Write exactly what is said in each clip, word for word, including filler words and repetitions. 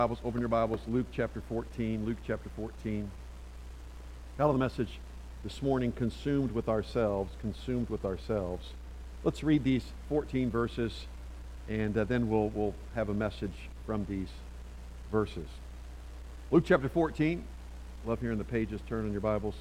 Bibles, open your Bibles, Luke chapter fourteen, Luke chapter fourteen. Title of the message this morning, Consumed with Ourselves, Consumed with Ourselves. Let's read these fourteen verses, and uh, then we'll, we'll have a message from these verses. Luke chapter fourteen, love hearing the pages turn on your Bibles.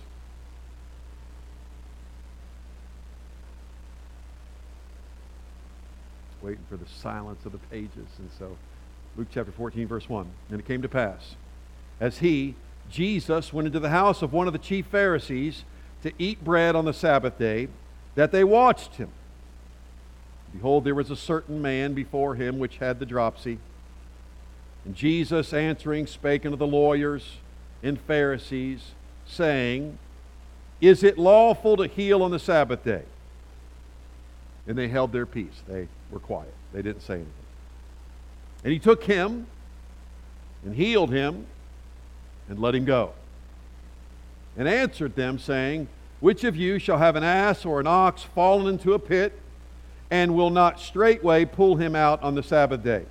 Waiting for the silence of the pages, and so Luke chapter fourteen, verse one. And it came to pass, as he, Jesus, went into the house of one of the chief Pharisees to eat bread on the Sabbath day, that they watched him. Behold, there was a certain man before him which had the dropsy. And Jesus, answering, spake unto the lawyers and Pharisees, saying, Is it lawful to heal on the Sabbath day? And they held their peace. They were quiet. They didn't say anything. And he took him and healed him and let him go. And answered them, saying, Which of you shall have an ass or an ox fallen into a pit, and will not straightway pull him out on the Sabbath day?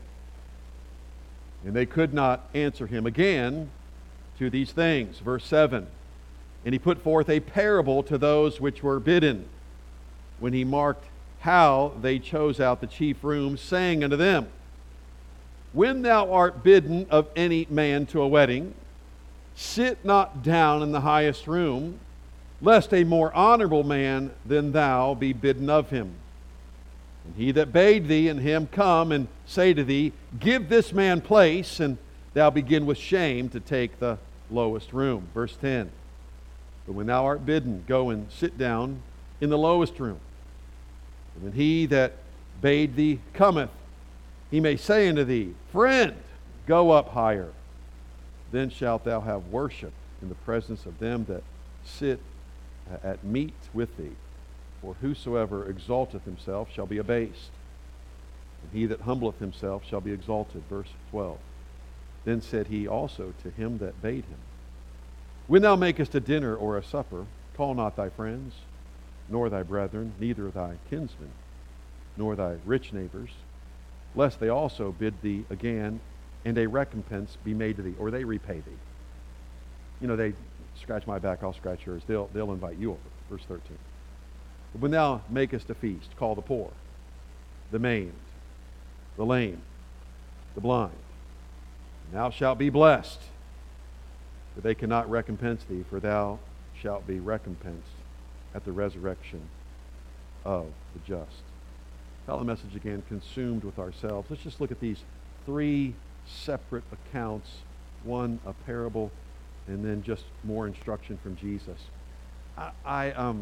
And they could not answer him again to these things. Verse seven. And he put forth a parable to those which were bidden, when he marked how they chose out the chief rooms, saying unto them, When thou art bidden of any man to a wedding, sit not down in the highest room, lest a more honorable man than thou be bidden of him. And he that bade thee and him come and say to thee, Give this man place, and thou begin with shame to take the lowest room. Verse ten. But when thou art bidden, go and sit down in the lowest room. And when he that bade thee cometh, he may say unto thee, Friend, go up higher. Then shalt thou have worship in the presence of them that sit at meat with thee. For whosoever exalteth himself shall be abased, and he that humbleth himself shall be exalted. Verse twelve. Then said he also to him that bade him, When thou makest a dinner or a supper, call not thy friends, nor thy brethren, neither thy kinsmen, nor thy rich neighbors, lest they also bid thee again, and a recompense be made to thee, or they repay thee. You know, they scratch my back, I'll scratch yours. They'll, they'll invite you over. Verse thirteen. But when thou makest a feast, call the poor, the maimed, the lame, the blind. And thou shalt be blessed, for they cannot recompense thee, for thou shalt be recompensed at the resurrection of the just. Tell the message again, Consumed with Ourselves. Let's just look at these three separate accounts. One, a parable, and then just more instruction from Jesus. I, I um,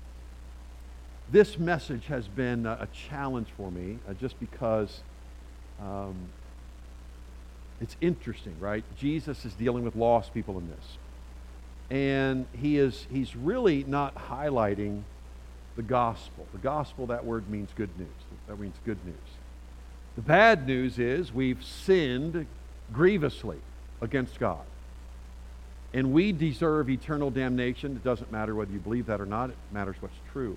this message has been a, a challenge for me, uh, just because um, it's interesting, right? Jesus is dealing with lost people in this. And he is he's really not highlighting the gospel. The gospel, that word means good news. That means good news. The bad news is we've sinned grievously against God. And we deserve eternal damnation. It doesn't matter whether you believe that or not. It matters what's true.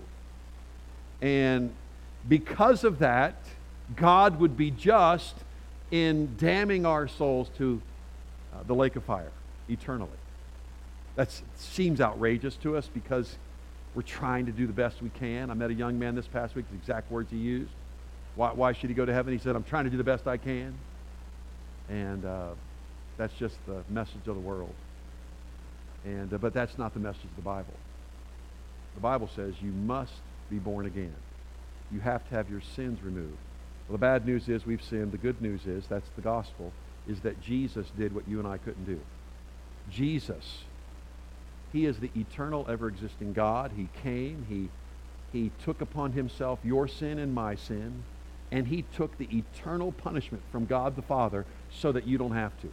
And because of that, God would be just in damning our souls to uh, the lake of fire eternally. That seems outrageous to us because we're trying to do the best we can. I met a young man this past week, the exact words he used. Why, why should he go to heaven? He said, I'm trying to do the best I can. And uh, that's just the message of the world. And uh, but that's not the message of the Bible. The Bible says you must be born again. You have to have your sins removed. Well, the bad news is we've sinned. The good news is, that's the gospel, is that Jesus did what you and I couldn't do. Jesus, He is the eternal, ever-existing God. He came, he, he took upon himself your sin and my sin, and he took the eternal punishment from God the Father so that you don't have to.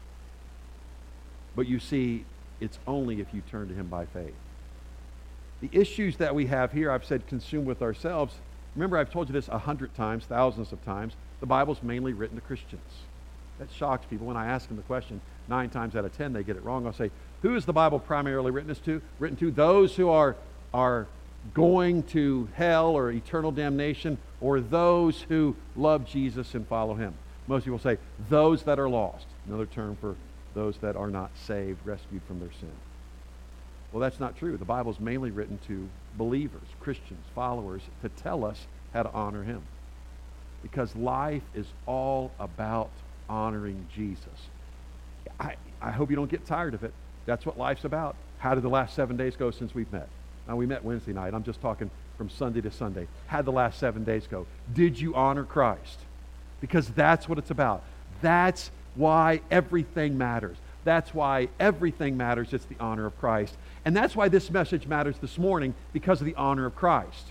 But you see, it's only if you turn to him by faith. The issues that we have here, I've said consumed with ourselves. Remember, I've told you this a hundred times, thousands of times. The Bible's mainly written to Christians. That shocks people. When I ask them the question, nine times out of ten they get it wrong. I'll say, who is the Bible primarily written to? Written to those who are, are going to hell or eternal damnation, or those who love Jesus and follow him? Most people say, those that are lost. Another term for those that are not saved, rescued from their sin. Well, that's not true. The Bible is mainly written to believers, Christians, followers, to tell us how to honor him. Because life is all about honoring Jesus. I, I hope you don't get tired of it. That's what life's about. How did the last seven days go since we've met? Now, we met Wednesday night. I'm just talking from Sunday to Sunday. How'd the last seven days go? Did you honor Christ? Because that's what it's about. That's why everything matters. That's why everything matters. It's the honor of Christ. And that's why this message matters this morning, because of the honor of Christ.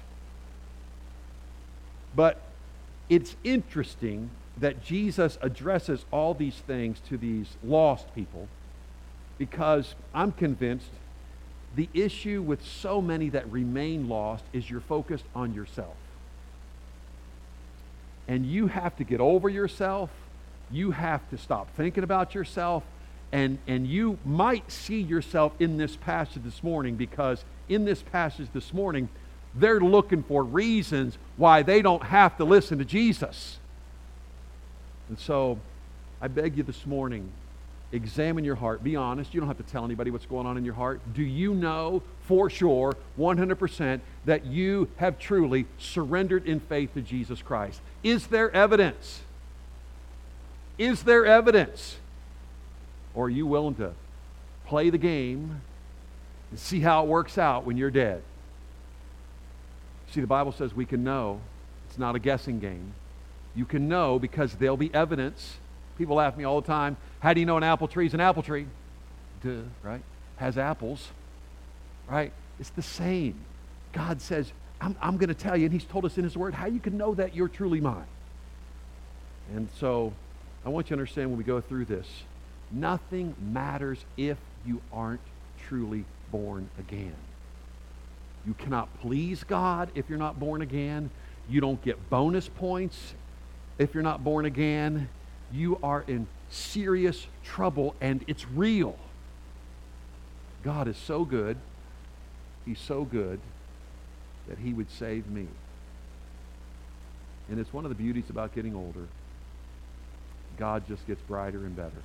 But it's interesting that Jesus addresses all these things to these lost people, because I'm convinced the issue with so many that remain lost is you're focused on yourself. And you have to get over yourself. You have to stop thinking about yourself. And, and you might see yourself in this passage this morning, because in this passage this morning, they're looking for reasons why they don't have to listen to Jesus. And so, I beg you this morning, examine your heart. Be honest. You don't have to tell anybody what's going on in your heart. Do you know for sure, one hundred percent, that you have truly surrendered in faith to Jesus Christ? Is there evidence? Is there evidence? Or are you willing to play the game and see how it works out when you're dead? See, the Bible says we can know. It's not a guessing game. You can know because there'll be evidence. People laugh at me all the time. How do you know an apple tree is an apple tree? Duh, right? Has apples, right? It's the same. God says, I'm, I'm going to tell you, and he's told us in his word, how you can know that you're truly mine. And so, I want you to understand when we go through this, nothing matters if you aren't truly born again. You cannot please God if you're not born again. You don't get bonus points if you're not born again. You are in serious trouble, and it's real. God is so good. He's so good that he would save me. And it's one of the beauties about getting older. God just gets brighter and better.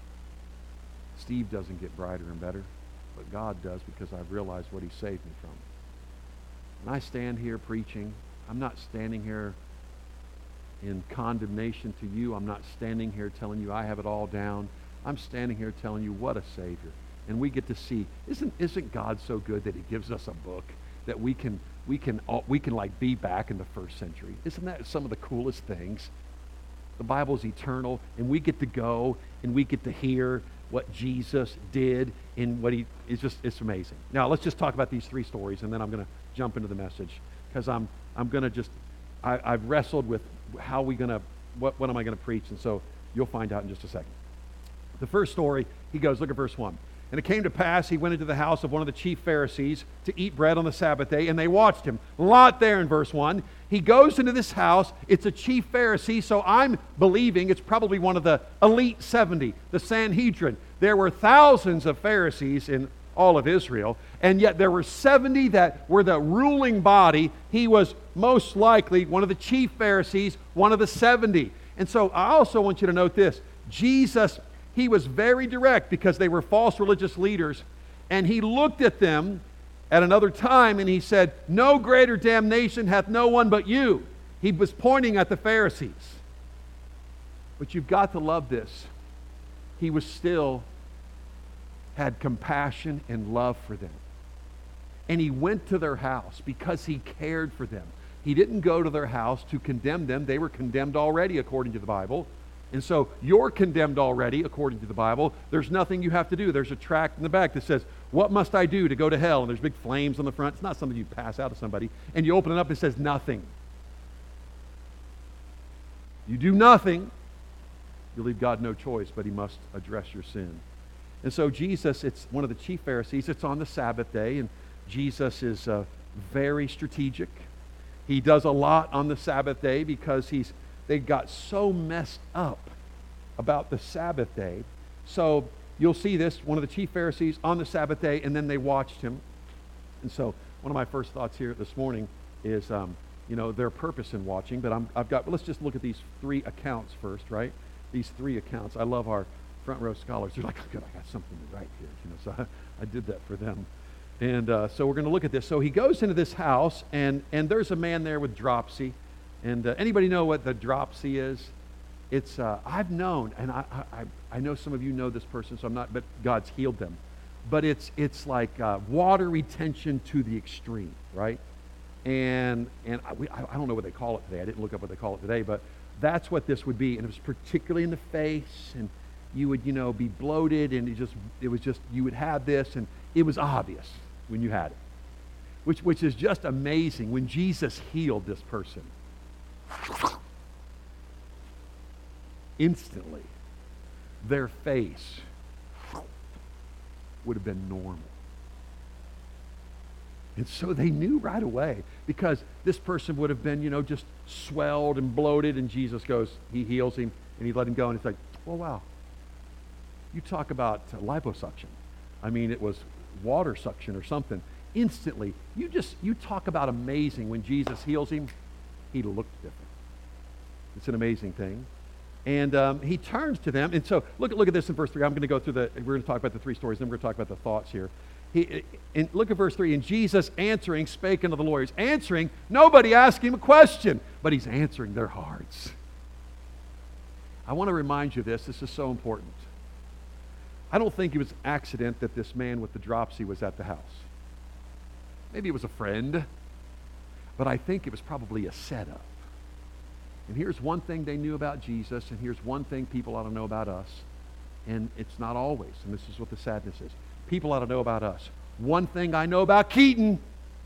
Steve doesn't get brighter and better, but God does, because I've realized what he saved me from. When I stand here preaching, I'm not standing here in condemnation to you. I'm not standing here telling you I have it all down. I'm standing here telling you what a Savior. And we get to see, isn't isn't God so good that he gives us a book that we can we can we can like be back in the first century? Isn't that some of the coolest things? The Bible is eternal, and we get to go and we get to hear what Jesus did and what he is. Just it's amazing. Now let's just talk about these three stories, and then I'm going to jump into the message, because I'm I'm going to just I, I've wrestled with how we going to what what am I going to preach, and so you'll find out in just a second. The first story, he goes, look at verse one. And it came to pass, he went into the house of one of the chief Pharisees to eat bread on the Sabbath day, and they watched him. A lot there in verse one. He goes into this house. It's a chief Pharisee, so I'm believing it's probably one of the elite seventy, the Sanhedrin. There were thousands of Pharisees in all of Israel, and yet there were seventy that were the ruling body. He was most likely one of the chief Pharisees, one of the seventy. And so I also want you to note this. Jesus, he was very direct, because they were false religious leaders, and he looked at them at another time and he said, no greater damnation hath no one but you. He was pointing at the Pharisees. But you've got to love this. He was still had compassion and love for them. And he went to their house because he cared for them. He didn't go to their house to condemn them. They were condemned already according to the Bible. And so you're condemned already according to the Bible. There's nothing you have to do. There's a tract in the back that says, what must I do to go to hell? And there's big flames on the front. It's not something you pass out to somebody. And you open it up and it says nothing. You do nothing, you leave God no choice, but he must address your sin. And so Jesus, it's one of the chief Pharisees. It's on the Sabbath day, and Jesus is uh, very strategic. He does a lot on the Sabbath day because he's they got so messed up about the Sabbath day. So you'll see this, one of the chief Pharisees on the Sabbath day, and then they watched him. And so one of my first thoughts here this morning is, um, you know, their purpose in watching. But I'm, I've got, well, let's just look at these three accounts first, right? These three accounts. I love our, front row scholars. They're like, oh, good, I got something to write here. You know, so I, I did that for them. And uh, so we're going to look at this. So he goes into this house, and, and there's a man there with dropsy. And uh, anybody know what the dropsy is? It's, uh, I've known, and I, I, I know some of you know this person, so I'm not, but God's healed them. But it's, it's like uh, water retention to the extreme, right? And, and I, we, I don't know what they call it today. I didn't look up what they call it today, but that's what this would be. And it was particularly in the face, and you would, you know, be bloated, and it just, it was just, you would have this, and it was obvious when you had it, which, which is just amazing. When Jesus healed this person, instantly, their face would have been normal. And so they knew right away, because this person would have been, you know, just swelled and bloated, and Jesus goes, he heals him, and he let him go, and it's like, well, wow. You talk about uh, liposuction. I mean, it was water suction or something. Instantly, you just, you talk about amazing. When Jesus heals him, he looked different. It's an amazing thing. And um, he turns to them, and so look, look at this in verse three. I'm going to go through the, we're going to talk about the three stories, then we're going to talk about the thoughts here. He, and look at verse three. And Jesus answering spake unto the lawyers. Answering, nobody asked him a question, but he's answering their hearts. I want to remind you of this. This is so important. I don't think it was an accident that this man with the dropsy was at the house. Maybe it was a friend, but I think it was probably a setup. And here's one thing they knew about Jesus, and here's one thing people ought to know about us. And it's not always, and this is what the sadness is. People ought to know about us. One thing I know about Keaton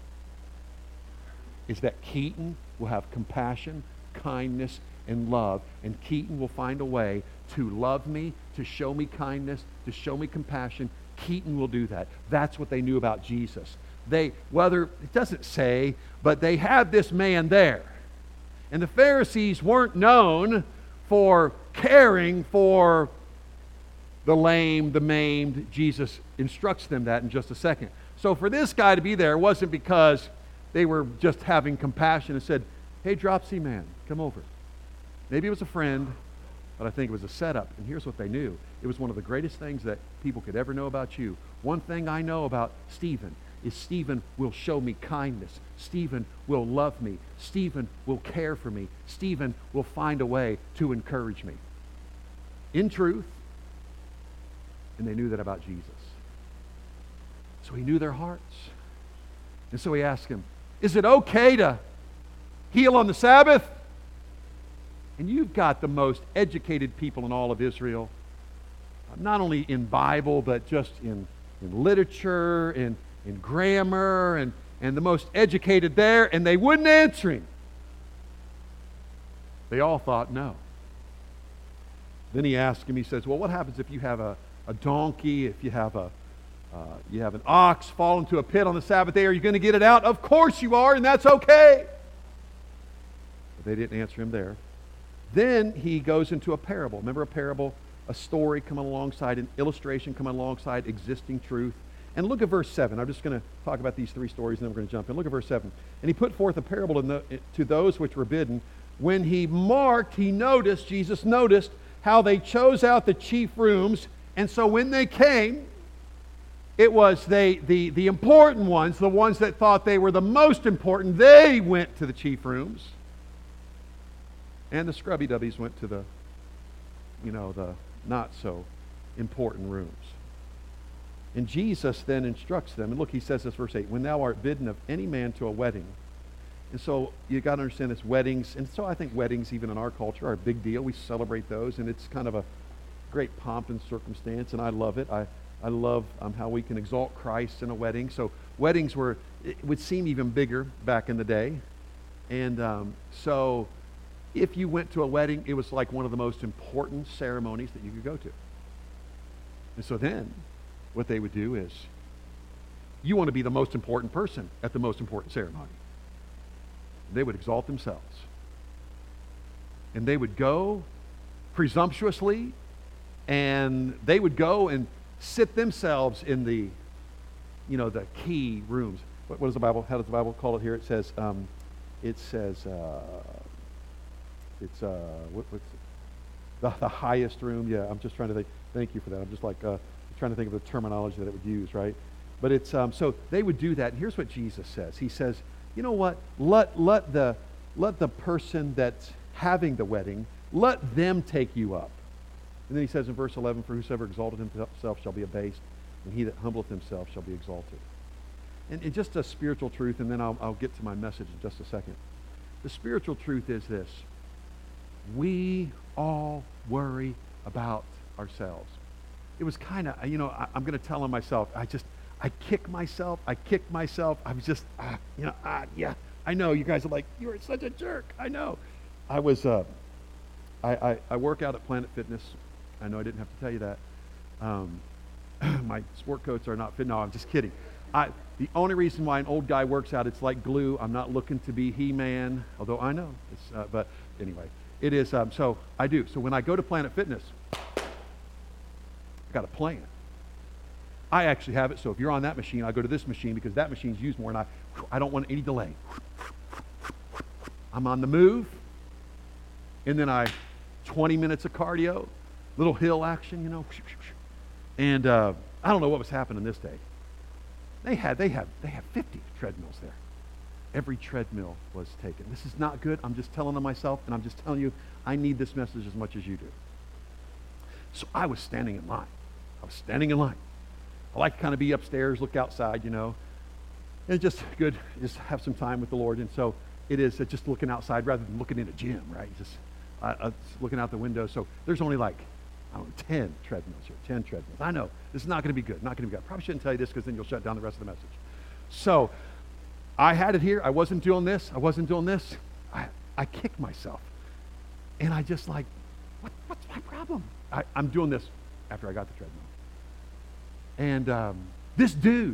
is that Keaton will have compassion, kindness, and love. And Keaton will find a way to love me, to show me kindness, to show me compassion. Keaton will do that. That's what they knew about Jesus. They, whether, it doesn't say, but they had this man there. And the Pharisees weren't known for caring for the lame, the maimed. Jesus instructs them that in just a second. So for this guy to be there wasn't because they were just having compassion and said, hey, dropsy man, come over. Maybe it was a friend, but I think it was a setup. And here's what they knew. It was one of the greatest things that people could ever know about you. One thing I know about Stephen is Stephen will show me kindness. Stephen will love me. Stephen will care for me. Stephen will find a way to encourage me. In truth, and they knew that about Jesus. So he knew their hearts. And so he asked him, is it okay to heal on the Sabbath? And you've got the most educated people in all of Israel, not only in Bible, but just in, in literature, in, in grammar, and, and the most educated there, and they wouldn't answer him. They all thought no. Then he asked him, he says, well, what happens if you have a, a donkey, if you have a uh, you have an ox fall into a pit on the Sabbath day? Are you going to get it out? Of course you are, and that's okay. But they didn't answer him there. Then he goes into a parable. Remember a parable? A story coming alongside, an illustration coming alongside existing truth. And look at verse seven. I'm just going to talk about these three stories, and then we're going to jump in. Look at verse seven. And he put forth a parable in the, to those which were bidden. When he marked, he noticed, Jesus noticed, how they chose out the chief rooms. And so when they came, it was they, the, the important ones, the ones that thought they were the most important, they went to the chief rooms. And the scrubby-dubbies went to the, you know, the not so important rooms. And Jesus then instructs them. And look, he says this, verse eight, when thou art bidden of any man to a wedding. And so you got to understand this, weddings. And so I think weddings, even in our culture, are a big deal. We celebrate those. And it's kind of a great pomp and circumstance. And I love it. I, I love um, how we can exalt Christ in a wedding. So weddings were, it would seem even bigger back in the day. And um, so if you went to a wedding, it was like one of the most important ceremonies that you could go to. And so then, what they would do is, you want to be the most important person at the most important ceremony. They would exalt themselves. And they would go presumptuously, and they would go and sit themselves in the, you know, the key rooms. What, what does the Bible, how does the Bible call it here? It says, um, it says, uh, it's, uh, what, what's it? The, the highest room. Yeah, I'm just trying to think. Thank you for that. I'm just like uh, trying to think of the terminology that it would use, right? But it's um, so they would do that. And here's what Jesus says. He says, you know what? Let let the let the person that's having the wedding, let them take you up. And then he says in verse eleven, for whosoever exalted himself shall be abased, and he that humbleth himself shall be exalted. And, and just a spiritual truth, and then I'll, I'll get to my message in just a second. The spiritual truth is this. We all worry about ourselves. It was kind of, you know, I, I'm going to tell on myself. I just, I kick myself. I kick myself. I was just, ah, you know, ah, yeah. I know you guys are like, you are such a jerk. I know. I was, uh, I, I, I work out at Planet Fitness. I know I didn't have to tell you that. Um, my sport coats are not fit. No, I'm just kidding. I, the only reason why an old guy works out, it's like glue. I'm not looking to be He-Man, although I know. It's, uh, but anyway, it is. Um, so I do. So when I go to Planet Fitness, I got a plan. I actually have it. So if you're on that machine, I go to this machine because that machine's used more, and I, I don't want any delay. I'm on the move, and then I, twenty minutes of cardio, little hill action, you know, and uh, I don't know what was happening this day. They had, they have, they have fifty treadmills there. Every treadmill was taken. This is not good. I'm just telling them myself, and I'm just telling you, I need this message as much as you do. So I was standing in line. I was standing in line. I like to kind of be upstairs, look outside, you know, and just good, just have some time with the Lord. And so it is uh, just looking outside rather than looking in a gym, right? Just, uh, uh, just looking out the window. So there's only like, I don't know, ten treadmills here, ten treadmills. I know, this is not going to be good, not going to be good. I probably shouldn't tell you this because then you'll shut down the rest of the message. So I had it here. I wasn't doing this. I wasn't doing this. I, I kicked myself. And I just like, what, what's my problem? I, I'm doing this after I got the treadmill. And um, this dude,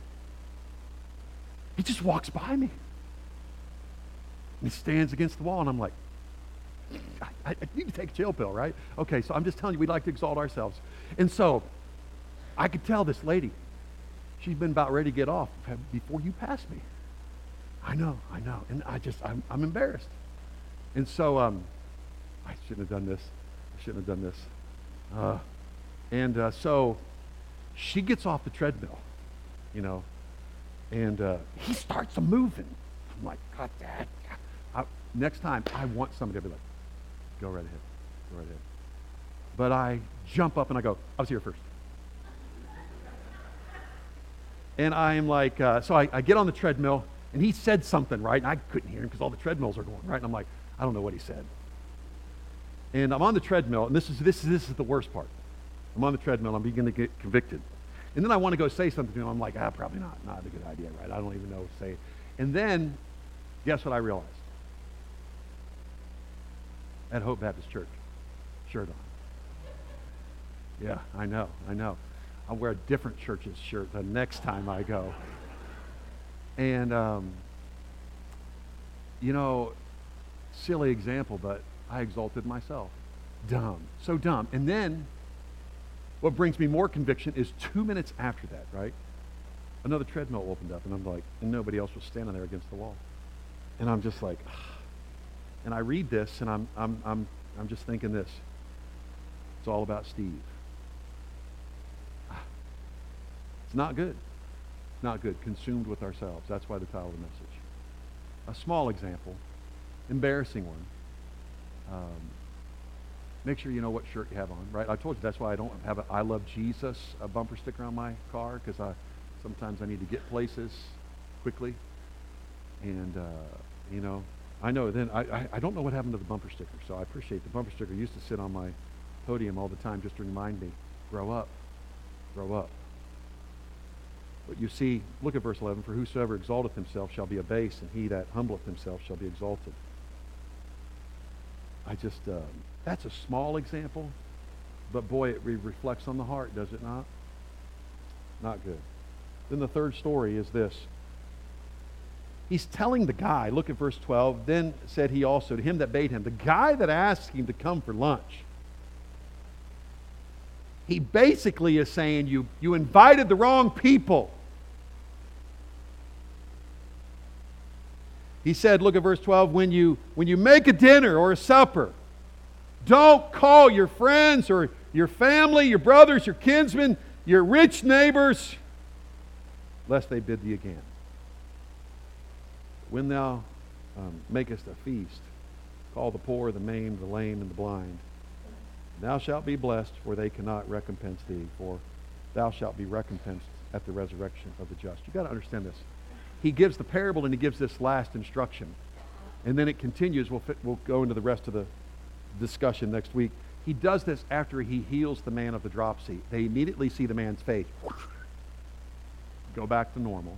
he just walks by me. And he stands against the wall, and I'm like, I, I need to take a chill pill, right? Okay, so I'm just telling you, we like to exalt ourselves. And so I could tell this lady, she's been about ready to get off before you passed me. I know, I know. And I just, I'm, I'm embarrassed. And so um, I shouldn't have done this. I shouldn't have done this. Uh, and uh, so she gets off the treadmill, you know, and uh, he starts moving. I'm like, God, Dad. I, next time, I want somebody to be like, go right ahead, go right ahead. But I jump up and I go, I was here first. And I'm like, uh, so I, I get on the treadmill, and he said something, right? And I couldn't hear him because all the treadmills are going, right? And I'm like, I don't know what he said. And I'm on the treadmill, and this is this is this is the worst part. I'm on the treadmill, I'm beginning to get convicted. And then I want to go say something to him. I'm like, ah, probably not. Not a good idea, right? I don't even know what to say. And then, guess what I realized? At Hope Baptist Church, shirt on. Yeah, I know, I know. I'll wear a different church's shirt the next time I go. And, um, you know, silly example, but I exalted myself. Dumb, so dumb. And then, what brings me more conviction is two minutes after that, right? Another treadmill opened up, and I'm like, and nobody else was standing there against the wall. And I'm just like, ah. And I read this, and I'm, I'm, I'm, I'm just thinking this. It's all about Steve. Ah. It's not good. Not good. Consumed with ourselves. That's why the title of the message. A small example, embarrassing one. Um, make sure you know what shirt you have on, right? I told you that's why I don't have a I Love Jesus a bumper sticker on my car, because I sometimes I need to get places quickly. And, uh, you know, I know then, I, I, I don't know what happened to the bumper sticker, so I appreciate the bumper sticker. It used to sit on my podium all the time just to remind me, grow up, grow up. But you see, look at verse eleven, for whosoever exalteth himself shall be abased, and he that humbleth himself shall be exalted. I just, um, that's a small example, but boy, it re- reflects on the heart, does it not? Not good. Then the third story is this. He's telling the guy, look at verse twelve, then said he also to him that bade him, the guy that asked him to come for lunch. He basically is saying, you, you invited the wrong people. He said, look at verse twelve, when you, when you make a dinner or a supper, don't call your friends or your family, your brothers, your kinsmen, your rich neighbors, lest they bid thee again. When thou um, makest a feast, call the poor, the maimed, the lame, and the blind. Thou shalt be blessed, for they cannot recompense thee, for thou shalt be recompensed at the resurrection of the just. You've got to understand this. He gives the parable and he gives this last instruction. And then it continues. We'll, fit, we'll go into the rest of the discussion next week. He does this after he heals the man of the dropsy. They immediately see the man's faith go back to normal.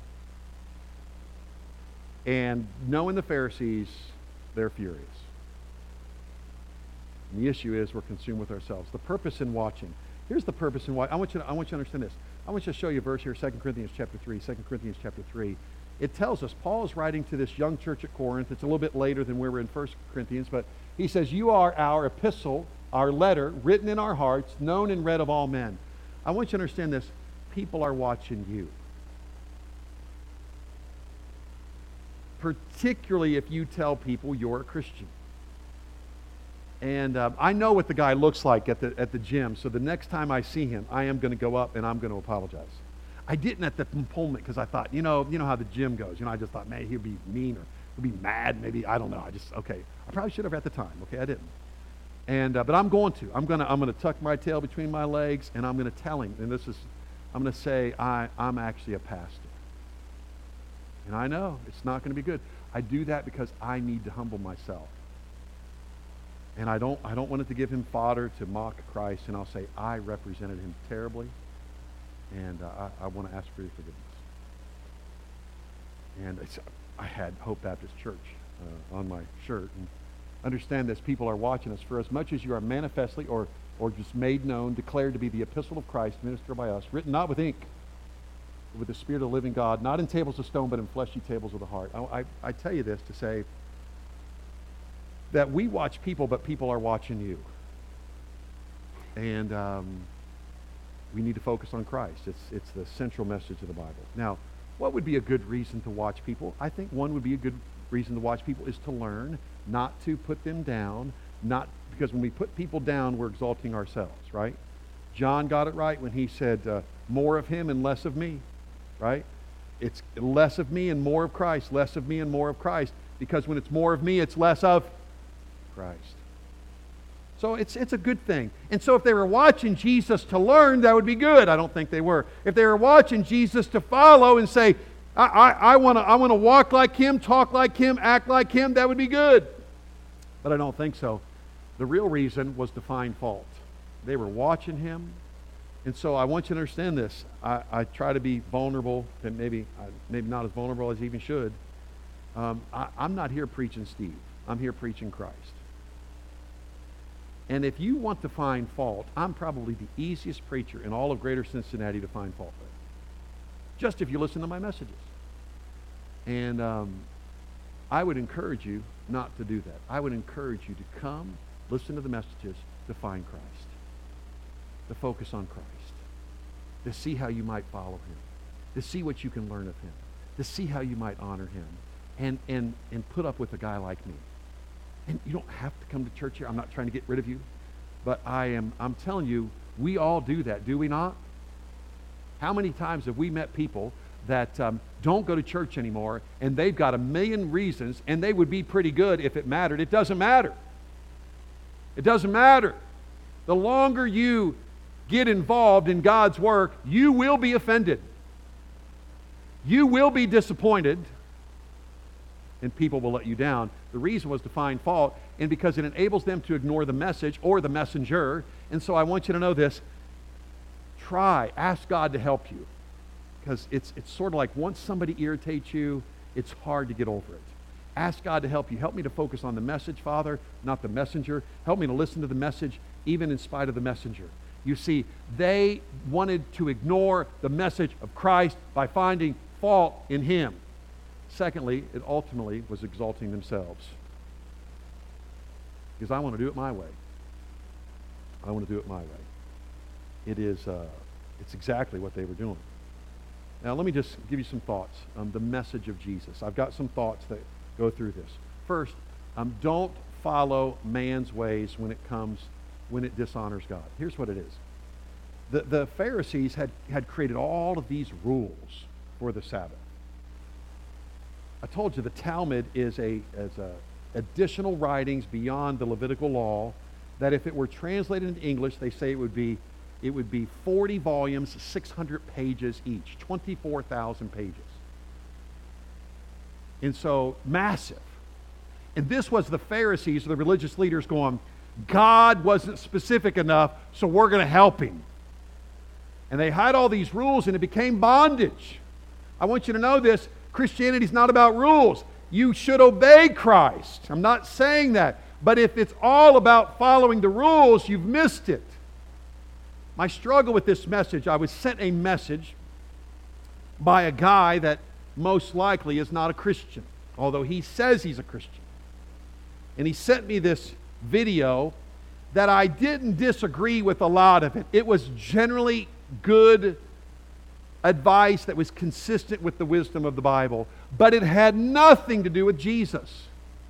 And knowing the Pharisees, they're furious. And the issue is we're consumed with ourselves. The purpose in watching. Here's the purpose in watching. I want you to, I want you to understand this. I want you to show you a verse here, Second Corinthians chapter three. Second Corinthians chapter three. It tells us, Paul is writing to this young church at Corinth. It's a little bit later than where we're in First Corinthians, but he says, you are our epistle, our letter, written in our hearts, known and read of all men. I want you to understand this. People are watching you. Particularly if you tell people you're a Christian. And um, I know what the guy looks like at the at the gym, so the next time I see him, I am going to go up and I'm going to apologize. I didn't at the moment because I thought, you know, you know how the gym goes. You know, I just thought, man, he'll be mean or he'll be mad. Maybe I don't know. I just okay. I probably should have at the time. Okay, I didn't. And uh, but I'm going to. I'm gonna I'm gonna tuck my tail between my legs and I'm going to tell him. And this is, I'm going to say I I'm actually a pastor. And I know it's not going to be good. I do that because I need to humble myself. And I don't I don't want it to give him fodder to mock Christ. And I'll say, I represented him terribly. And uh, I, I want to ask for your forgiveness. And it's, I had Hope Baptist Church uh, on my shirt. And understand this, people are watching us. For as much as you are manifestly or, or just made known, declared to be the epistle of Christ, ministered by us, written not with ink, but with the Spirit of the living God, not in tables of stone, but in fleshy tables of the heart. I, I, I tell you this to say that we watch people, but people are watching you. And um, we need to focus on Christ. It's, it's the central message of the Bible. Now, what would be a good reason to watch people? I think one would be a good reason to watch people is to learn, not to put them down, not because when we put people down, we're exalting ourselves, right? John got it right when he said, uh, more of him and less of me, right? It's less of me and more of Christ, less of me and more of Christ, because when it's more of me, it's less of Christ. So it's it's a good thing. And so if they were watching Jesus to learn, that would be good. I don't think they were. If they were watching Jesus to follow and say, I, I, I want to I want to walk like him, talk like him, act like him, that would be good. But I don't think so. The real reason was to find fault. They were watching him. And so I want you to understand this. I, I try to be vulnerable, and maybe maybe not as vulnerable as I even should. Um, I, I'm not here preaching Steve. I'm here preaching Christ. And if you want to find fault, I'm probably the easiest preacher in all of Greater Cincinnati to find fault with. Just if you listen to my messages. And um, I would encourage you not to do that. I would encourage you to come, listen to the messages, to find Christ. To focus on Christ. To see how you might follow him. To see what you can learn of him. To see how you might honor him. And, and, and put up with a guy like me. And you don't have to come to church here. I'm not trying to get rid of you. But I am, I'm telling you, we all do that, do we not? How many times have we met people that um, don't go to church anymore, and they've got a million reasons, and they would be pretty good if it mattered. It doesn't matter. It doesn't matter. The longer you get involved in God's work, you will be offended. You will be disappointed. And people will let you down. The reason was to find fault, and because it enables them to ignore the message or the messenger. And so I want you to know this. Try, ask God to help you. Because it's, it's sort of like once somebody irritates you, it's hard to get over it. Ask God to help you. Help me to focus on the message, Father, not the messenger. Help me to listen to the message, even in spite of the messenger. You see, they wanted to ignore the message of Christ by finding fault in him. Secondly, it ultimately was exalting themselves. Because I want to do it my way. I want to do it my way. It is, uh, it's exactly what they were doing. Now, let me just give you some thoughts. Um, the message of Jesus. I've got some thoughts that go through this. First, um, don't follow man's ways when it comes, when it dishonors God. Here's what it is. The, the Pharisees had, had created all of these rules for the Sabbath. I told you the Talmud is a, as a additional writings beyond the Levitical law that if it were translated into English, they say it would be it would be forty volumes, six hundred pages each, twenty-four thousand pages. And so, massive. And this was the Pharisees, the religious leaders going, God wasn't specific enough, so we're going to help him. And they had all these rules, and it became bondage. I want you to know this. Christianity is not about rules. You should obey Christ. I'm not saying that. But if it's all about following the rules, you've missed it. My struggle with this message, I was sent a message by a guy that most likely is not a Christian, although he says he's a Christian. And he sent me this video that I didn't disagree with a lot of it. It was generally good advice that was consistent with the wisdom of the Bible, but it had nothing to do with Jesus.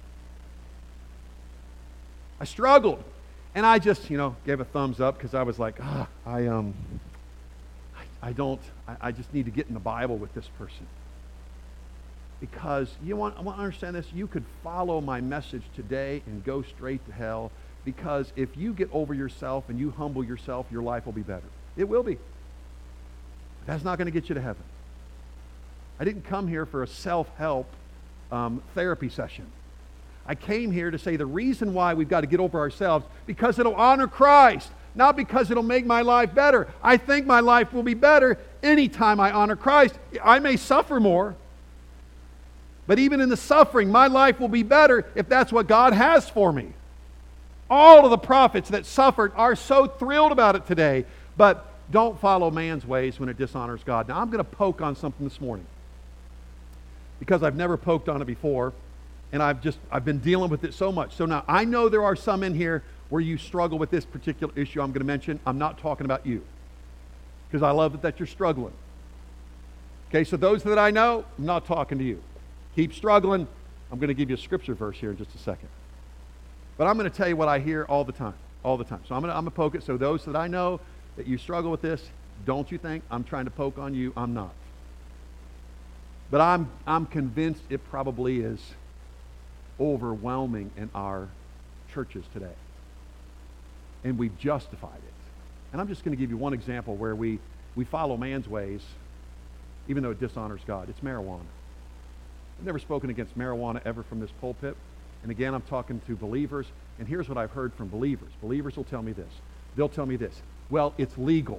I struggled, and I just, you know, gave a thumbs up because I was like, ah, I um, I, I don't, I, I just need to get in the Bible with this person. Because you want, I want to understand this, you could follow my message today and go straight to hell, because if you get over yourself and you humble yourself, your life will be better. It will be. But that's not going to get you to heaven. I didn't come here for a self-help um, therapy session. I came here to say the reason why we've got to get over ourselves, because it'll honor Christ, not because it'll make my life better. I think my life will be better anytime I honor Christ. I may suffer more, but even in the suffering, my life will be better if that's what God has for me. All of the prophets that suffered are so thrilled about it today, but don't follow man's ways when it dishonors God. Now, I'm going to poke on something this morning because I've never poked on it before, and I've just I've been dealing with it so much. So now I know there are some in here where you struggle with this particular issue I'm going to mention. I'm not talking about you, because I love it that you're struggling. Okay, so those that I know, I'm not talking to you. Keep struggling. I'm going to give you a scripture verse here in just a second. But I'm going to tell you what I hear all the time, all the time. So I'm going to, I'm going to poke it. So those that I know that you struggle with this, don't you think I'm trying to poke on you? I'm not. But I'm, I'm convinced it probably is overwhelming in our churches today. And we've justified it. And I'm just going to give you one example where we, we follow man's ways, even though it dishonors God. It's marijuana. I've never spoken against marijuana ever from this pulpit. And again, I'm talking to believers, and here's what I've heard from believers. Believers will tell me this. They'll tell me this. Well, it's legal.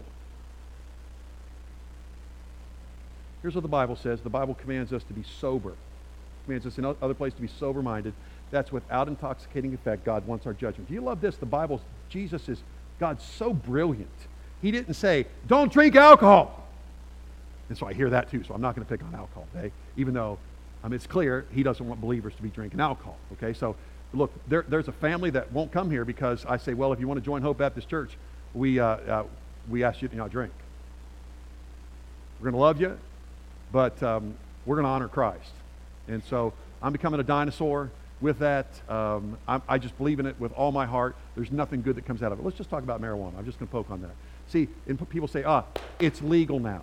Here's what the Bible says. The Bible commands us to be sober. It commands us in other places to be sober-minded. That's without intoxicating effect. God wants our judgment. Do you love this? The Bible, Jesus is, God's so brilliant. He didn't say, don't drink alcohol. And so I hear that too, so I'm not going to pick on alcohol today, even though Um, it's clear he doesn't want believers to be drinking alcohol. Okay, so look, there, there's a family that won't come here because I say, well, if you want to join Hope Baptist Church, we uh, uh, we ask you to not drink. We're going to love you, but um, we're going to honor Christ. And so I'm becoming a dinosaur with that. Um, I, I just believe in it with all my heart. There's nothing good that comes out of it. Let's just talk about marijuana. I'm just going to poke on that. See, and people say, ah, it's legal now.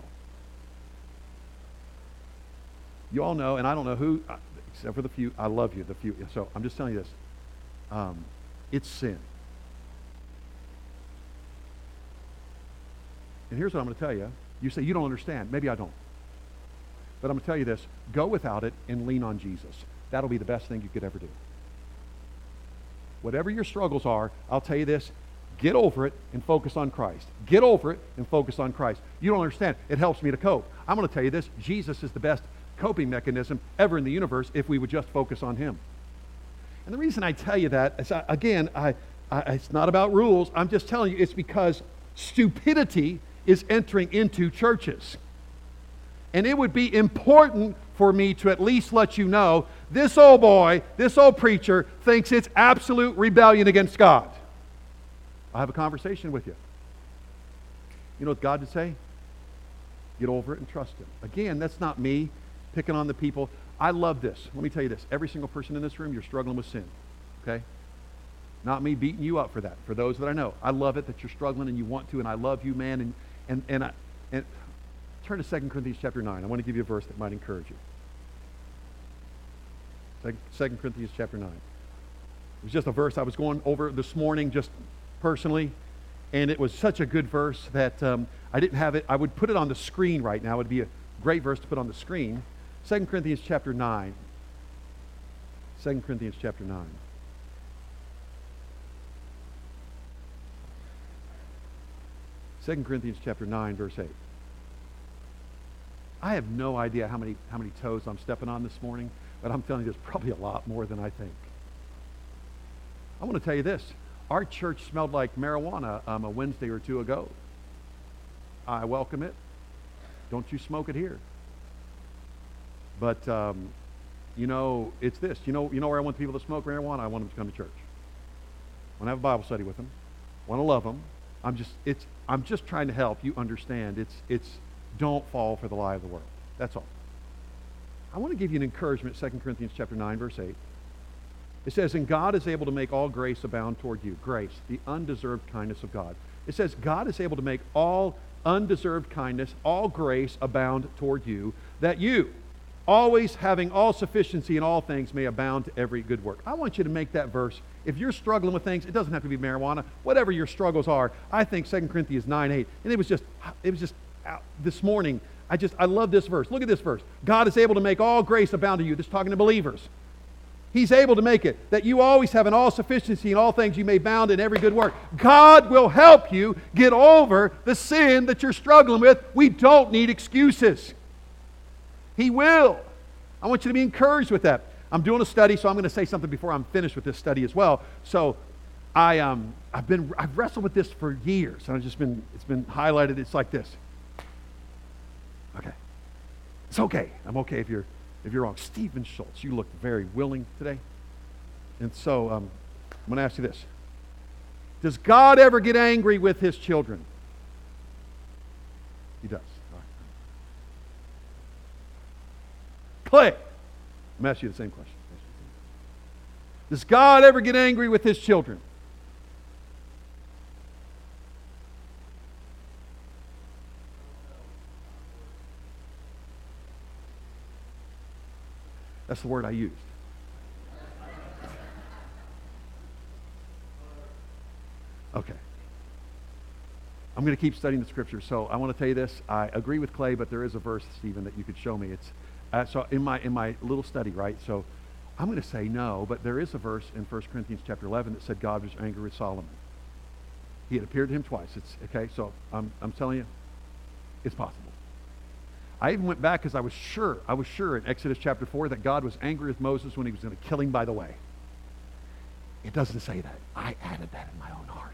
You all know, and I don't know who, except for the few, I love you, the few. So I'm just telling you this. Um, it's sin. And here's what I'm going to tell you. You say, you don't understand. Maybe I don't. But I'm going to tell you this. Go without it and lean on Jesus. That'll be the best thing you could ever do. Whatever your struggles are, I'll tell you this. Get over it and focus on Christ. Get over it and focus on Christ. You don't understand. It helps me to cope. I'm going to tell you this. Jesus is the best coping mechanism ever in the universe if we would just focus on him. And the reason I tell you that is, I, again, I, I, it's not about rules. I'm just telling you it's because stupidity is entering into churches. And it would be important for me to at least let you know this old boy, this old preacher thinks it's absolute rebellion against God. I'll have a conversation with you. You know what God would say? Get over it and trust him. Again, that's not me picking on the people. I love this. Let me tell you this. Every single person in this room, you're struggling with sin. Okay? Not me beating you up for that. For those that I know, I love it that you're struggling and you want to, and I love you, man. And and and, I, and turn to Second Corinthians chapter nine. I want to give you a verse that might encourage you. Second Corinthians chapter nine. It was just a verse I was going over this morning, just personally, and it was such a good verse that um, I didn't have it. I would put it on the screen right now. It would be a great verse to put on the screen. Second Corinthians chapter nine. Second Corinthians chapter nine. Second Corinthians chapter nine, verse eight. I have no idea how many how many toes I'm stepping on this morning, but I'm telling you, there's probably a lot more than I think. I want to tell you this. Our church smelled like marijuana um, a Wednesday or two ago. I welcome it. Don't you smoke it here. But, um, you know, it's this. You know, you know where I want people to smoke marijuana? I want them to come to church. I want to have a Bible study with them. I want to love them. I'm just, it's, I'm just trying to help you understand. It's, it's, don't fall for the lie of the world. That's all. I want to give you an encouragement, Second Corinthians chapter nine, verse eight. It says, and God is able to make all grace abound toward you. Grace, the undeserved kindness of God. It says, God is able to make all undeserved kindness, all grace abound toward you, that you, always having all sufficiency in all things, may abound to every good work. I want you to make that verse. If you're struggling with things, it doesn't have to be marijuana. Whatever your struggles are, I think Second Corinthians nine, eight. And it was just, it was just out this morning. I just, I love this verse. Look at this verse. God is able to make all grace abound to you. This is talking to believers. He's able to make it, that you always have an all sufficiency in all things, you may abound in every good work. God will help you get over the sin that you're struggling with. We don't need excuses. He will. I want you to be encouraged with that. I'm doing a study, so I'm going to say something before I'm finished with this study as well. So I, um, I've been, I've wrestled with this for years, and I've just been, it's been highlighted. It's like this. Okay. It's okay. I'm okay if you're If you're wrong. Stephen Schultz, you look very willing today. And so um, I'm going to ask you this. Does God ever get angry with his children? He does. All right. Clay, I'm going to ask you the same question. Does God ever get angry with his children? That's the word I used. Okay. I'm going to keep studying the scriptures. So I want to tell you this. I agree with Clay, but there is a verse, Stephen, that you could show me. It's uh, so in my in my little study, right? So I'm going to say no, but there is a verse in First Corinthians chapter eleven that said God was angry with Solomon. He had appeared to him twice. It's okay. So I'm I'm telling you, it's possible. I even went back because I was sure, I was sure in Exodus chapter four that God was angry with Moses when he was going to kill him by the way. It doesn't say that. I added that in my own heart.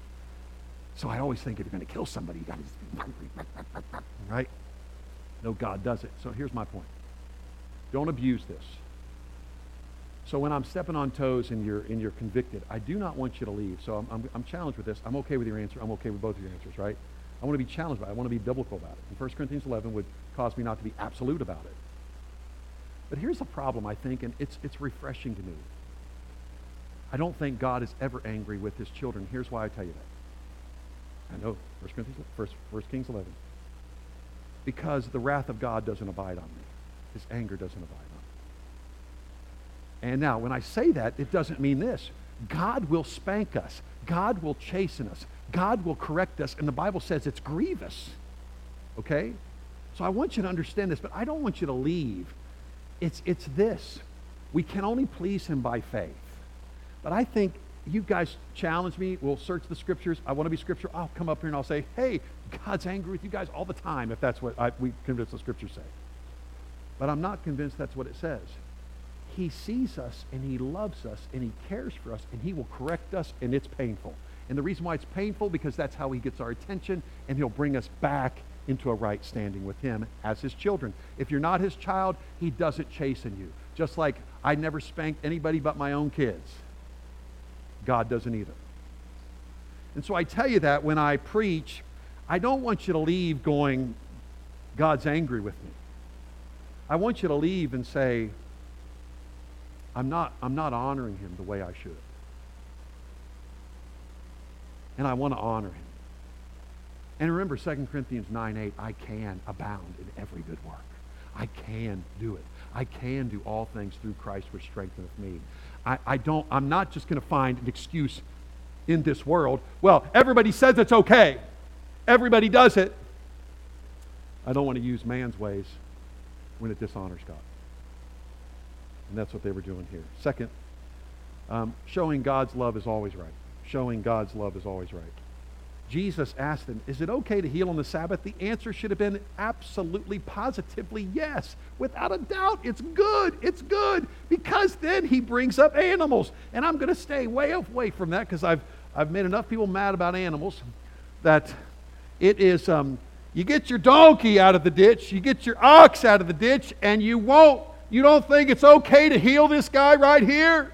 So I always think if you're going to kill somebody, you got to, right? No, God does it. So here's my point. Don't abuse this. So when I'm stepping on toes and you're, and you're convicted, I do not want you to leave. So I'm, I'm, I'm challenged with this. I'm okay with your answer. I'm okay with both of your answers, right? I want to be challenged by it. I want to be biblical about it. And First Corinthians eleven would cause me not to be absolute about it. But here's the problem, I think, and it's it's refreshing to me. I don't think God is ever angry with his children. Here's why I tell you that. I know, First Corinthians, First, First Kings eleven. Because the wrath of God doesn't abide on me. His anger doesn't abide on me. And now, when I say that, it doesn't mean this. God will spank us. God will chasten us. God will correct us, and the Bible says it's grievous. Okay? So I want you to understand this, but I don't want you to leave. It's, it's this. We can only please him by faith. But I think you guys challenge me. We'll search the scriptures. I want to be scripture. I'll come up here and I'll say, hey, God's angry with you guys all the time, if that's what I, we convince the scriptures say. But I'm not convinced that's what it says. He sees us, and he loves us, and he cares for us, and he will correct us, and it's painful. And the reason why it's painful, because that's how he gets our attention, and he'll bring us back into a right standing with him as his children. If you're not his child, he doesn't chasten you. Just like I never spanked anybody but my own kids. God doesn't either. And so I tell you that when I preach, I don't want you to leave going, God's angry with me. I want you to leave and say, I'm not, I'm not honoring him the way I should. and I want to honor him. And remember Second Corinthians nine eight, I can abound in every good work. I can do it. I can do all things through Christ which strengtheneth me. I, I don't, I'm not just going to find an excuse in this world. Well, everybody says it's okay. Everybody does it. I don't want to use man's ways when it dishonors God. And that's what they were doing here. Second, um, showing God's love is always right. Showing God's love is always right. Jesus asked them, is it okay to heal on the Sabbath? The answer should have been absolutely, positively yes. Without a doubt, it's good. It's good. Because then he brings up animals. And I'm going to stay way away from that because I've, I've made enough people mad about animals that it is, um, you get your donkey out of the ditch, you get your ox out of the ditch, and you won't, you don't think it's okay to heal this guy right here?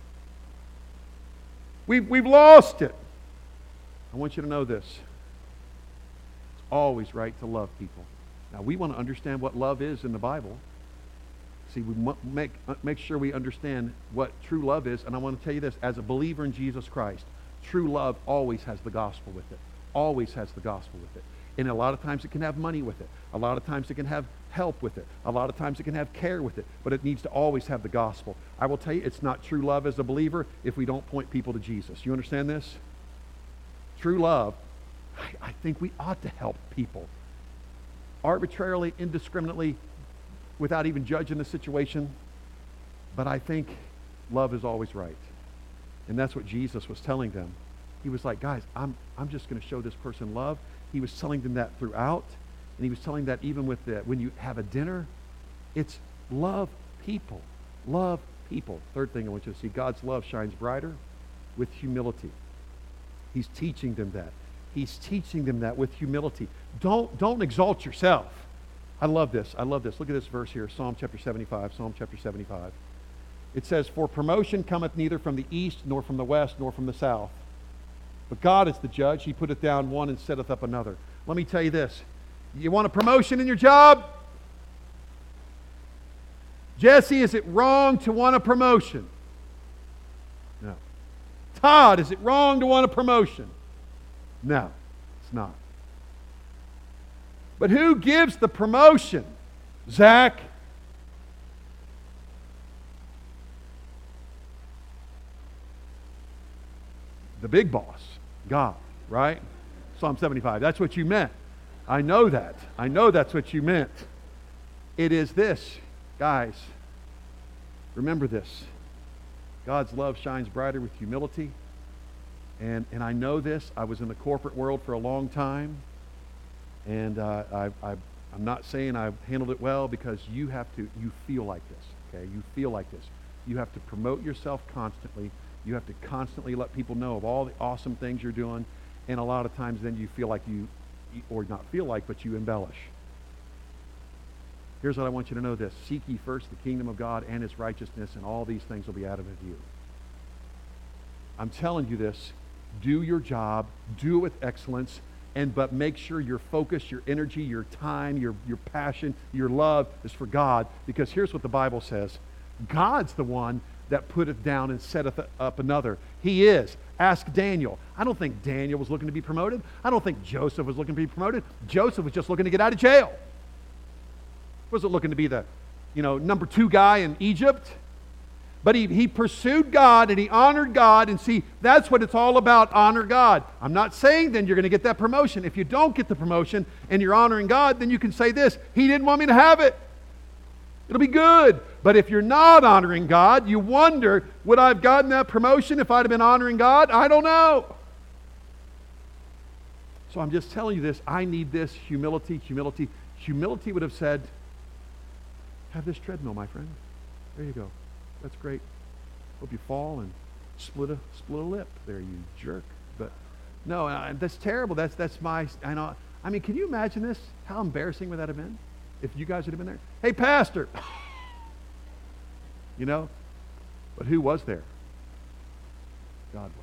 We've, we've lost it. I want you to know this. It's always right to love people. Now, we want to understand what love is in the Bible. See, we mu- make, uh, make sure we understand what true love is. And I want to tell you this. As a believer in Jesus Christ, true love always has the gospel with it. Always has the gospel with it. And a lot of times it can have money with it. A lot of times it can have help with it. A lot of times it can have care with it. But it needs to always have the gospel. I will tell you, it's not true love as a believer if we don't point people to Jesus. You understand this? True love, I, I think we ought to help people arbitrarily, indiscriminately, without even judging the situation. But I think love is always right. And that's what Jesus was telling them. He was like, guys, I'm, I'm just going to show this person love. He was telling them that throughout. And he was telling that even with the, when you have a dinner, it's love people. Love people. Third thing I want you to see, God's love shines brighter with humility. He's teaching them that. He's teaching them that with humility. Don't, don't exalt yourself. I love this. I love this. Look at this verse here, Psalm chapter seventy-five. Psalm chapter seventy-five. It says, for promotion cometh neither from the east, nor from the west, nor from the south. But God is the judge. He putteth down one and setteth up another. Let me tell you this. You want a promotion in your job? Jesse, is it wrong to want a promotion? No. Todd, is it wrong to want a promotion? No, it's not. But who gives the promotion? Zach? The big boss, God, right? Psalm seventy-five. That's what you meant. I know that. I know that's what you meant. It is this, guys. Remember this. God's love shines brighter with humility. And, and I know this. I was in the corporate world for a long time. And uh, I, I, I'm not saying I've handled it well, because you have to, you feel like this, okay? You feel like this. You have to promote yourself constantly. You have to constantly let people know of all the awesome things you're doing. And a lot of times then you feel like you, or not feel like, but you embellish. Here's what I want you to know this. Seek ye first the kingdom of God and his righteousness, and all these things will be added unto you. I'm telling you this. Do your job. Do it with excellence. And but make sure your focus, your energy, your time, your, your passion, your love is for God. Because here's what the Bible says. God's the one that putteth down and setteth up another. He is. Ask Daniel. I don't think Daniel was looking to be promoted. I don't think Joseph was looking to be promoted. Joseph was just looking to get out of jail. Wasn't looking to be the, you know, number two guy in Egypt. But he, he pursued God and he honored God. And see, that's what it's all about, honor God. I'm not saying then you're going to get that promotion. If you don't get the promotion and you're honoring God, then you can say this, he didn't want me to have it. It'll be good. But if you're not honoring God, you wonder, would I have gotten that promotion if I'd have been honoring God? I don't know. So I'm just telling you this. I need this humility, humility. Humility would have said, have this treadmill, my friend. There you go. That's great. Hope you fall and split a split a lip there, you jerk. But no, I, that's terrible. That's that's my. I know. I mean, can you imagine this? How embarrassing would that have been if you guys would have been there? Hey, pastor. You know. But who was there? God was.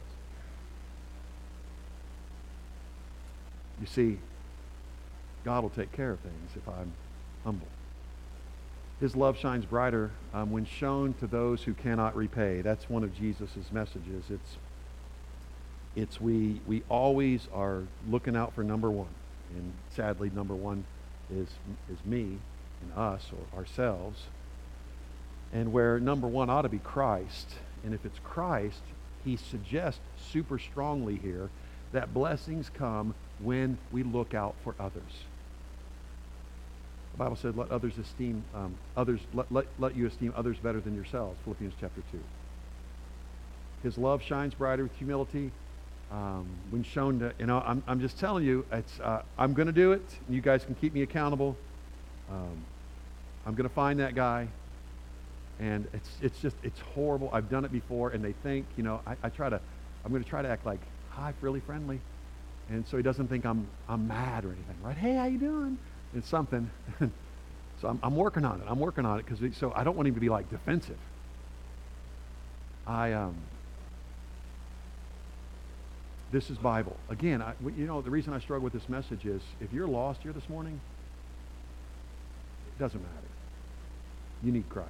You see, God will take care of things if I'm humble. His love shines brighter um, when shown to those who cannot repay. That's one of Jesus' messages. It's It's we, we always are looking out for number one. And sadly, number one is, is me and us or ourselves. And where number one ought to be Christ. And if it's Christ, he suggests super strongly here that blessings come when we look out for others. The Bible said, let others esteem um, others, let, let, let you esteem others better than yourselves, Philippians chapter two. His love shines brighter with humility. Um, when shown to, you know, I'm, I'm just telling you, it's, uh, I'm going to do it. You guys can keep me accountable. Um, I'm going to find that guy. And it's it's just, it's horrible. I've done it before, and they think, you know, I, I try to, I'm going to try to act like, hi, really friendly. And so he doesn't think I'm I'm mad or anything, right? Hey, how you doing? It's something. So I'm, I'm working on it. I'm working on it because so I don't want him to be like defensive. I um. This is Bible. Again, I, you know, the reason I struggle with this message is if you're lost here this morning, it doesn't matter. You need Christ.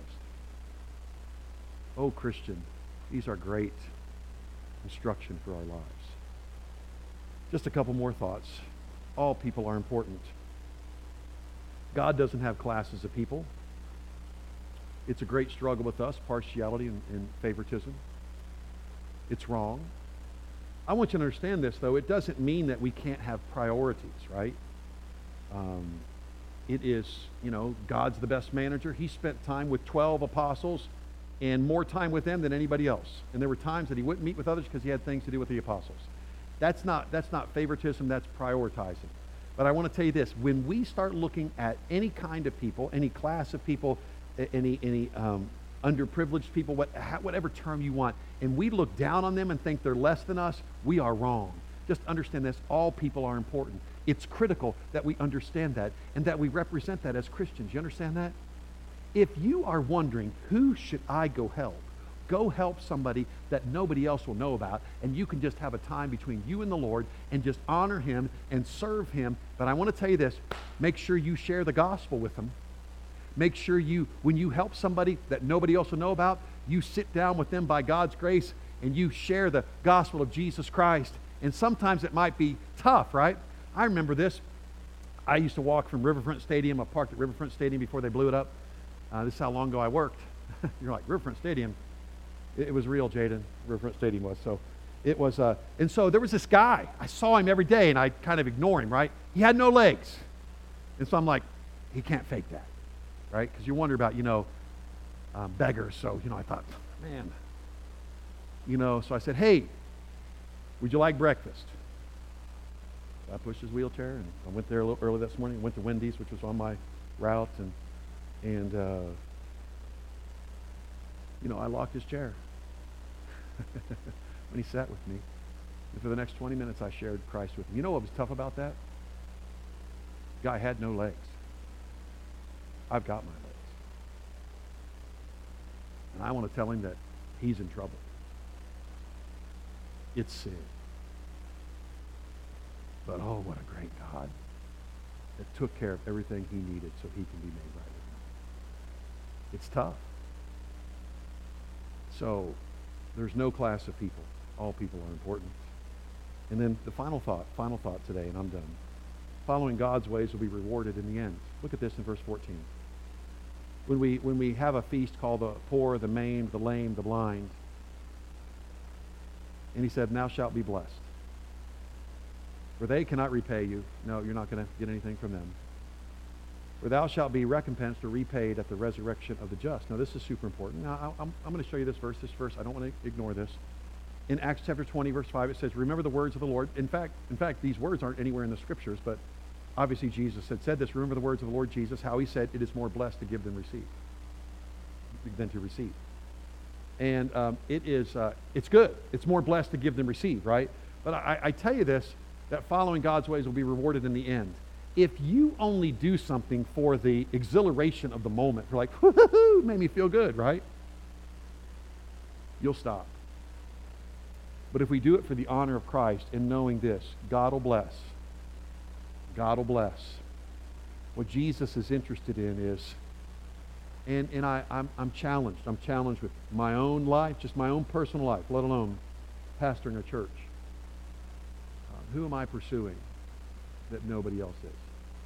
Oh, Christian, these are great instruction for our lives. Just a couple more thoughts. All people are important. God doesn't have classes of people. It's a great struggle with us, partiality and, and favoritism. It's wrong. I want you to understand this, though. It doesn't mean that we can't have priorities, right? Um, it is, you know, God's the best manager. He spent time with twelve apostles and more time with them than anybody else. And there were times that he wouldn't meet with others because he had things to do with the apostles. That's not, that's not favoritism, that's prioritizing. But I want to tell you this, when we start looking at any kind of people, any class of people, any, any um, underprivileged people, what, whatever term you want, and we look down on them and think they're less than us, we are wrong. Just understand this, all people are important. It's critical that we understand that and that we represent that as Christians. You understand that? If you are wondering, who should I go help? Go help somebody that nobody else will know about, and you can just have a time between you and the Lord and just honor him and serve him. But I want to tell you this, make sure you share the gospel with them. Make sure you, when you help somebody that nobody else will know about, you sit down with them by God's grace and you share the gospel of Jesus Christ. And sometimes it might be tough, right? I remember this. I used to walk from Riverfront Stadium. I parked at Riverfront Stadium before they blew it up. Uh, this is how long ago I worked. You're like, Riverfront Stadium? It, it was real, Jaden. Riverfront Stadium was. So it was, uh, and so there was this guy. I saw him every day, and I kind of ignore him, right? He had no legs. And so I'm like, he can't fake that, right? Because you wonder about, you know, um, beggars. So, you know, I thought, man, you know, so I said, hey, would you like breakfast? I pushed his wheelchair, and I went there a little early this morning. Went to Wendy's, which was on my route, and and uh, you know, I locked his chair when he sat with me. And for the next twenty minutes, I shared Christ with him. You know what was tough about that? The guy had no legs. I've got my legs, and I want to tell him that he's in trouble. It's sin. But oh, what a great God that took care of everything he needed so he can be made right with him. It's tough. So there's no class of people. All people are important. And then the final thought, final thought today, and I'm done. Following God's ways will be rewarded in the end. Look at this in verse fourteen. When we, when we have a feast called the poor, the maimed, the lame, the blind, and he said, thou shalt be blessed. For they cannot repay you. No, you're not going to get anything from them. For thou shalt be recompensed or repaid at the resurrection of the just. Now, this is super important. Now, I'm, I'm going to show you this verse. This verse, I don't want to ignore this. In Acts chapter twenty, verse five, it says, remember the words of the Lord. In fact, in fact, these words aren't anywhere in the scriptures, but obviously Jesus had said this. Remember the words of the Lord Jesus, how he said, it is more blessed to give than receive, than to receive. And um, it is, uh, it's good. It's more blessed to give than receive, right? But I, I tell you this, that following God's ways will be rewarded in the end. If you only do something for the exhilaration of the moment, you're like, whoo-hoo-hoo, made me feel good, right? You'll stop. But if we do it for the honor of Christ and knowing this, God will bless. God will bless. What Jesus is interested in is, and, and I, I'm, I'm challenged. I'm challenged with my own life, just my own personal life, let alone pastoring a church. who am I pursuing that nobody else is?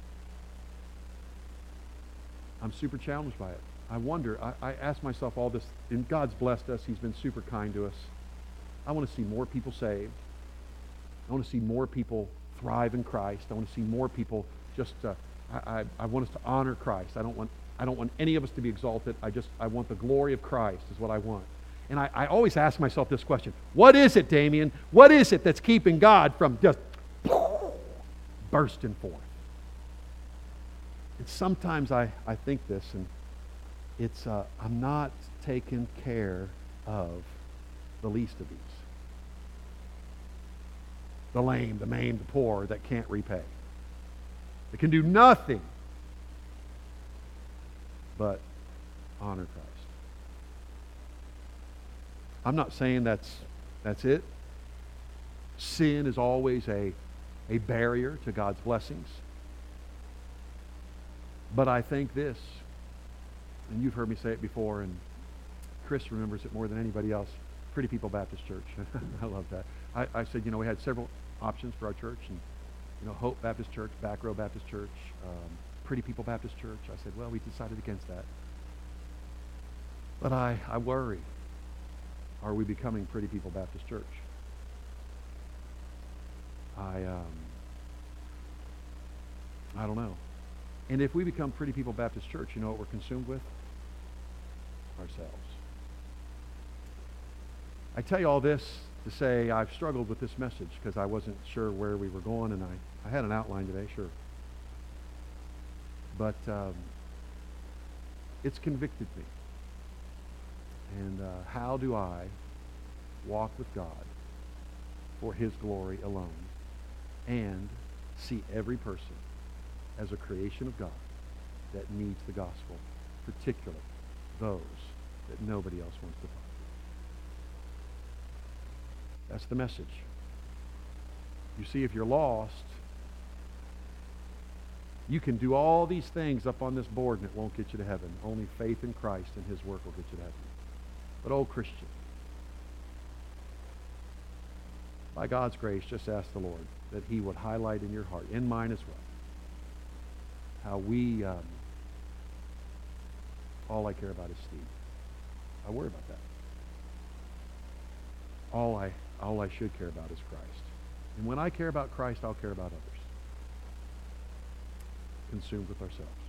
I'm super challenged by it. I wonder, I, I ask myself all this, and God's blessed us. He's been super kind to us. I want to see more people saved. I want to see more people thrive in Christ. I want to see more people just, uh, I, I, I want us to honor Christ. I don't want, I don't want any of us to be exalted. I just, I want the glory of Christ is what I want. And I, I always ask myself this question. What is it, Damien? What is it that's keeping God from just bursting forth? And sometimes I, I think this, and it's, uh, I'm not taking care of the least of these. The lame, the maimed, the poor that can't repay. They can do nothing but honor Christ. I'm not saying that's that's it. Sin is always a, a barrier to God's blessings. But I think this, and you've heard me say it before, and Chris remembers it more than anybody else, Pretty People Baptist Church. I love that. I, I said, you know, we had several options for our church, and, you know, Hope Baptist Church, Back Row Baptist Church, um, Pretty People Baptist Church. I said, well, we decided against that. But I, I worry, are we becoming Pretty People Baptist Church? I, um, I don't know. And if we become Pretty People Baptist Church, you know what we're consumed with? Ourselves. I tell you all this to say I've struggled with this message because I wasn't sure where we were going, and I, I had an outline today, sure. But um, it's convicted me. And uh, how do I walk with God for His glory alone and see every person as a creation of God that needs the gospel, particularly those that nobody else wants to find? That's the message. You see, if you're lost, you can do all these things up on this board and it won't get you to heaven. Only faith in Christ and His work will get you to heaven. But oh, Christian, by God's grace, just ask the Lord that He would highlight in your heart, in mine as well, how we, um, all I care about is Steve. I worry about that. All I, all I should care about is Christ. And when I care about Christ, I'll care about others. Consumed with ourselves.